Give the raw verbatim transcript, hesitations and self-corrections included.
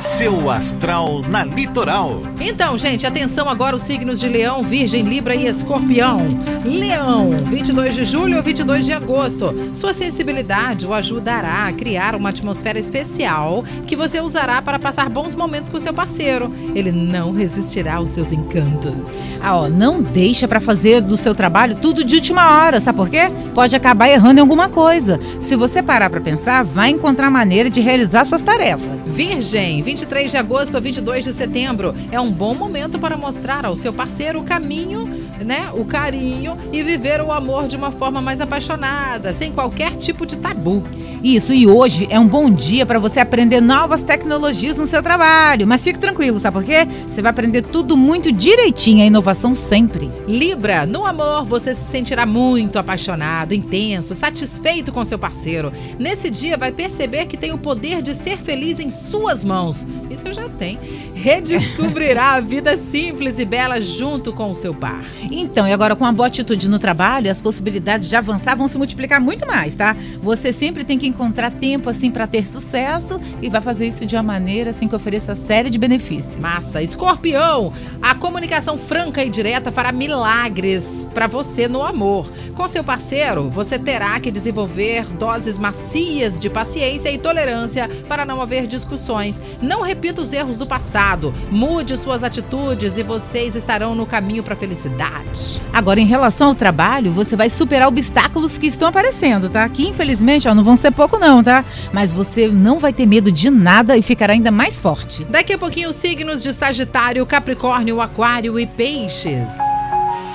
Seu astral na Litoral. Então, gente, atenção agora os signos de Leão, Virgem, Libra e Escorpião. Leão, vinte e dois de julho a vinte e dois de agosto. Sua sensibilidade o ajudará a criar uma atmosfera especial que você usará para passar bons momentos com seu parceiro. Ele não resistirá aos seus encantos. Ah, ó, não deixa para fazer do seu trabalho tudo de última hora, sabe por quê? Pode acabar errando em alguma coisa. Se você parar para pensar, vai encontrar maneira de realizar suas tarefas. Virgem, vinte e três de agosto a vinte e dois de setembro. É um bom momento para mostrar ao seu parceiro o caminho, né, o carinho e viver o amor de uma forma mais apaixonada, sem qualquer tipo de tabu. Isso, e hoje é um bom dia para você aprender novas tecnologias no seu trabalho. Mas fique tranquilo, sabe por quê? Você vai aprender tudo muito direitinho, a inovação sempre. Libra, no amor você se sentirá muito apaixonado, intenso, satisfeito com seu parceiro. Nesse dia vai perceber que tem o poder de ser feliz em suas mãos. Isso eu já tenho. Redescobrirá a vida simples e bela junto com o seu par. Então, e agora com uma boa atitude no trabalho, as possibilidades de avançar vão se multiplicar muito mais, tá? Você sempre tem que encontrar tempo assim para ter sucesso e vai fazer isso de uma maneira assim que ofereça série de benefícios. Massa. Escorpião, a comunicação franca e direta fará milagres para você no amor. Com seu parceiro, você terá que desenvolver doses macias de paciência e tolerância para não haver discussões. Não repita os erros do passado, mude suas atitudes e vocês estarão no caminho para a felicidade. Agora, em relação ao trabalho, você vai superar obstáculos que estão aparecendo, tá? Que infelizmente ó, não vão ser pouco não, tá? Mas você não vai ter medo de nada e ficará ainda mais forte. Daqui a pouquinho, os signos de Sagitário, Capricórnio, Aquário e Peixes.